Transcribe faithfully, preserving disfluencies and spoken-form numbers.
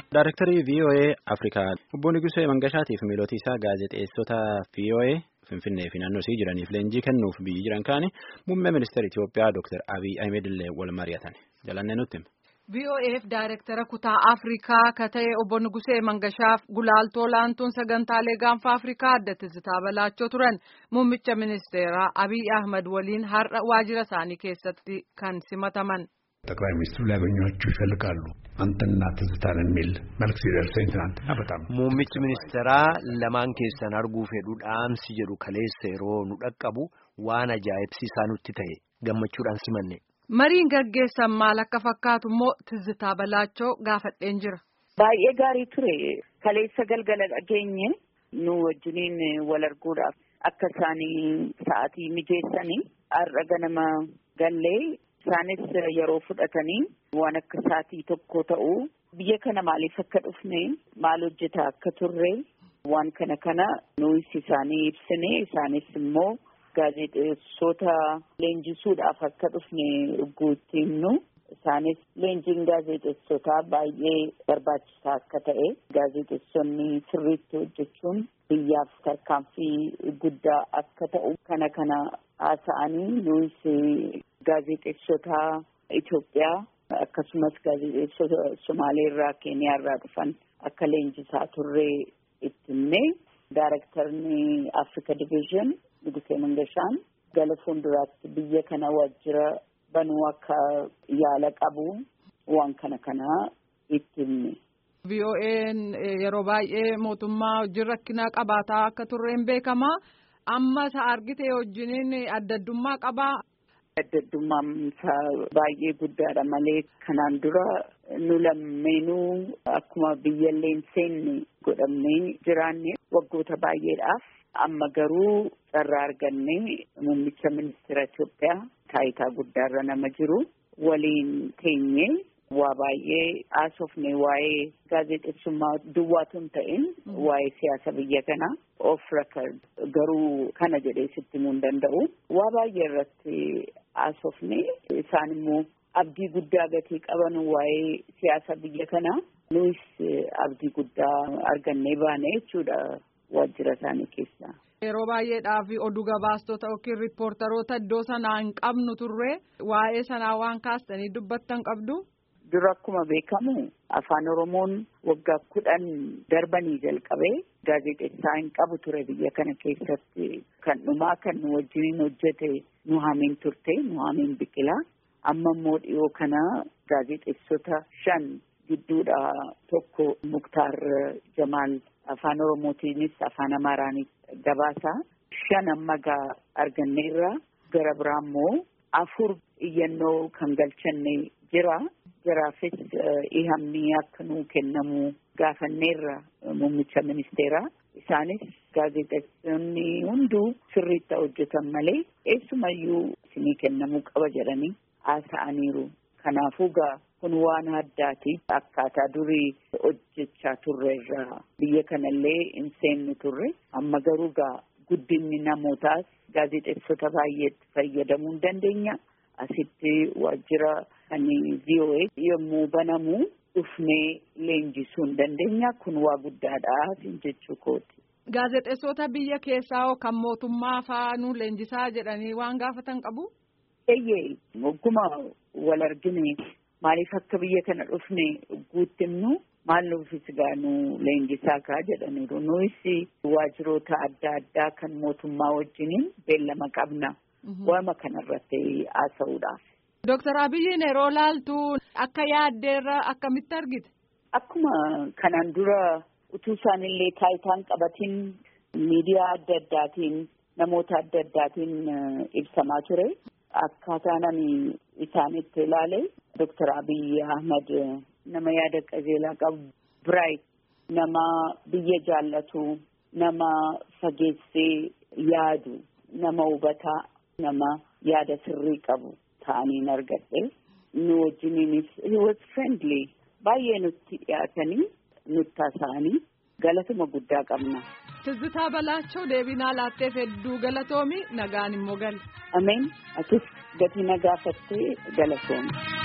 Daarektarii V O A Afrikaa Obbo Nigusee Mangashaatiif miilootii isaa gaazexeessota V O A Finfinnee fi naannoo isii jiraniif leenjii kennuuf biyyi jiran kaani muummee ministeera Itoophiyaa Dr Abiy Ahmed illee wal mari'atan. Jalannee nutti. V O A'f Daarektara kutaa Afrikaa ka ta'e Obbo Nigusee Mangashaaf gulaaltoo laantuun sagantaalee gaanfa Afrikaa adda Tizitaa Balaachoo turan muummicha ministeeraa Abiy Ahmed waliin har'a waajjira isaanii keessatti kan simataman. ጠቅላይ ሚኒስትሩ ሊያገኟችሁ ይፈልጋሉ አንተና ትዝታን የሚል መልእክት ሲደርሰኝ ትናንትና በጣም ሙምሚች ሚኒስትራ ለማን ኬሰን አርጉ ፌዱዳን ሲጀዱ ከሌሰሮ ኑደቀቡ ዋና ጃይፕሲሳኑት ተይ ገመቹዳን ሲመኔ መሪን ገርጌሰን ማለከ ፈካቱሞ ትዝታ በላቸው ጋፈደን ጅራ ባዬ ጋሪ ቱሬ ከሌሰ ገልገለ አገኘ ኑ ወጅኒን ወለርጉዳ አከሳኒ ሰዓቲ ሚጄሰኒ አረገነማ ገሌ Isaanis yeroo fudhatanii waan akka saatii tokko ta'u biyya kana maaliif akka dhufne maal hojjeta akka turre waan kana kana nuyi isaanii ibsine isaanis immoo gaazexeessota leenjisuudhaaf akka dhufne guutinnu isaanis leenjiin gaazexeessota baay'ee barbaachisaa akka ta'e gaazexeessonni sirriitti hojjechuun biyyaaf tarkaanfii guddaa akka ta'u kana kana haasa'anii nuyi gaazexeessota Itoophiyaa akkasumas gaazexeessota Somaaleerraa Keeniyaarraa dhufan akka leenjisaa turre ittinne Daarektarni Africa Division Nigusee Mangashaan gara fuulduraatti biyya kana waajjira banuu akka yaala qabu waan kana kana ittinne. V O A'n yeroo baay'ee mootummaa hojii rakkinaa qabaataa akka turreen beekama. Amma isa argite wajjiniin adda addummaa qabaa. Adda addummaan baay'ee guddaadha malee kanaan dura nu lammeenuu akkuma biyyallee hin seenne godhamnee jiraanne waggoota baay'eedhaaf amma garuu carraa argannee muummicha ministeera Itoophiyaa taayitaa guddaarra nama jiru waliin teenye waa baay'ee haasofne waa'ee gaazexeessummaa duwwaatu hin ta'in waa'ee siyaasa biyya kanaa off record garuu kana jedhee sitti himuu hin danda'u waa baay'ee irratti haasofne isaan immoo abdii guddaa gatii qaban waa'ee siyaasa biyya kanaa nuyis abdii guddaa argannee baane jechuudha waajjira isaanii keessa. Yeroo baay'eedhaaf oduu gabaastota yookiin riippoortaroota iddoo sanaa hin qabnu turre waa'ee sanaa waan kaastanii dubbattan qabdu. Dura akkuma beekamu afaan Oromoon waggaa kudhan darbanii jalqabee gaazexeessaa hin qabu ture biyya kana keessatti kan dhumaa kan nu wajjin hojjete Nuhaamiin turte Nuhaamiin Biqilaa amma immoo dhiyoo kana gaazexeessota shan gidduudha tokko Muktaar Jamaal afaan Oromootiinis afaan Amaaraanis gabaasaa shan amma gaa arganneerra gara biraa immoo afur iyyannoo kan galchanne jira. Jaraafis ihamni akka nuu kennamu gaafanneerra muummicha ministeeraa isaanis gaazexeessonni hunduu sirriitti hojjetan malee eessumayyuu isinii kennamuu qaba jedhanii haasa'aniiru. Kanaafuu gaa kun waan addaati akkaataa durii hojjechaa turreerra biyya kanallee hin seennu turre amma garuu gaa guddinni namootaas gaazexeessota baay'eetti fayyadamuu hin dandeenya. Asitti waajjira ani V O A yommuu banamu dhufnee leenjisuu hin dandeenya kun waa guddaadha jechuu kooti. Gaazexeessota biyya keessaa kan mootummaa faanuu leenjisaa jedhanii waan gaafatan qabu? Eeyyee ogguma wal argine maaliif akka biyya kana dhufne guuttimnu maal nuufis gaanu leenjisaa kaa jedhaniiru nuyis waajjiroota adda addaa kan mootummaa wajjiniin beellama qabna. Waama kanarratti haasa'uudhaaf. Dooktar Abiyyiin yeroo laaltu akka yaaddeerra akkamitti argite? Akkuma kanaan dura utuu isaanillee taayitaan qabatiin miidiyaa adda addaatiin namoota adda addaatiin ibsamaa ture. Akkaataan ani isaanitti ilaale Dooktar Abiy Ahmed nama yaada qajeelaa qabu biraayit nama biyya jaallatu nama fageessee yaadu nama hubataa. Nama yaada sirrii qabu ta'anii argadhe nu wajjiniinis he was friendly baay'ee nutti dhiyaatanii nutti haasa'anii galatuma guddaa qabna. Tizitaa Balaachoo deebinaa laatteef hedduu galatoomi nagaan immoo gali. Ameen atis gatii nagaafattee galatoomi.